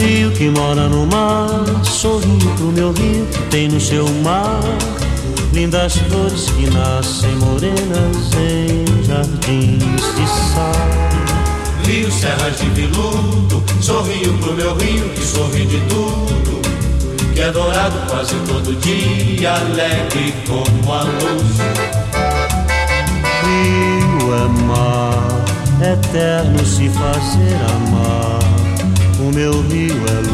rio que mora no mar, sorrio pro meu rio que tem no seu mar lindas flores que nascem morenas em jardins de sal. Rio, serras de veludo, sorrio pro meu rio que sorri de tudo, que é dourado quase todo dia, alegre como a luz. Rio é mar, eterno se fazer amar. O meu rio é